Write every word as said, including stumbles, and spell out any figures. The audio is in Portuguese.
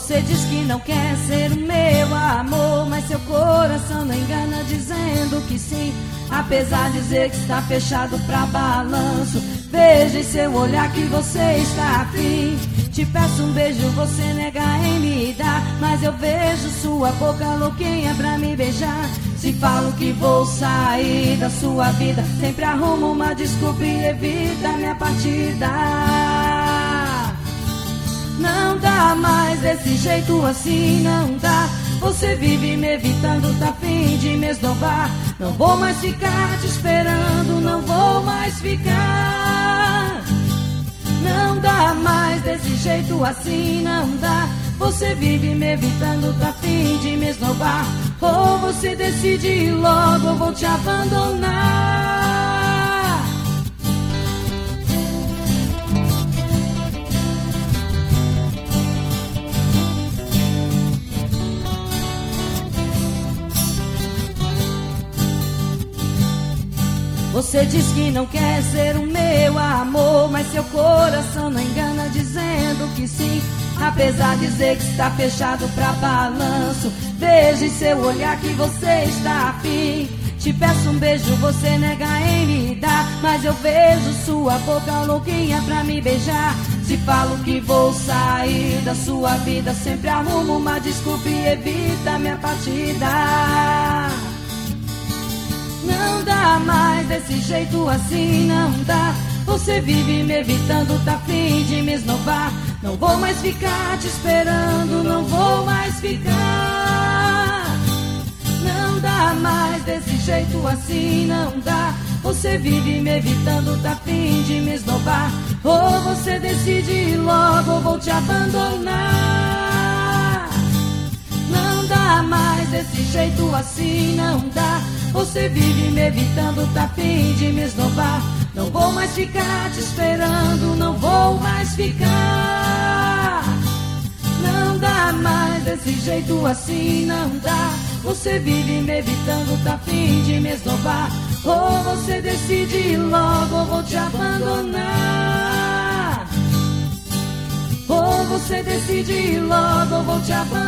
Você diz que não quer ser o meu amor, mas seu coração não engana dizendo que sim. Apesar de dizer que está fechado pra balanço, veja em seu olhar que você está afim. Te peço um beijo, você nega em me dar, mas eu vejo sua boca louquinha pra me beijar. Se falo que vou sair da sua vida, sempre arrumo uma desculpa e evita minha partida. Não dá mais desse jeito assim, não dá. Você vive me evitando, tá fim de me esnobar. Não vou mais ficar te esperando, não vou mais ficar. Não dá mais desse jeito assim, não dá. Você vive me evitando, tá fim de me esnobar. Ou você decide ir logo, eu vou te abandonar. Você diz que não quer ser o meu amor, mas seu coração não engana dizendo que sim. Apesar de dizer que está fechado pra balanço, veja em seu olhar que você está afim. Te peço um beijo, você nega em me dar, mas eu vejo sua boca louquinha pra me beijar. Se falo que vou sair da sua vida, sempre arrumo uma desculpa e evita minha partida. Não dá mais desse jeito assim, não dá. Você vive me evitando, tá fim de me esnobar. Não vou mais ficar te esperando, não vou mais ficar. Não dá mais desse jeito assim, não dá. Você vive me evitando, tá fim de me esnobar. Ou você decide ir logo, eu vou te abandonar. Não dá mais desse jeito assim, não dá. Você vive me evitando, tá fim de me esnobar. Não vou mais ficar te esperando, não vou mais ficar. Não dá mais desse jeito assim, não dá. Você vive me evitando, tá fim de me esnobar. Ou você decide ir logo, eu vou te abandonar. Ou você decide ir logo, eu vou te abandonar.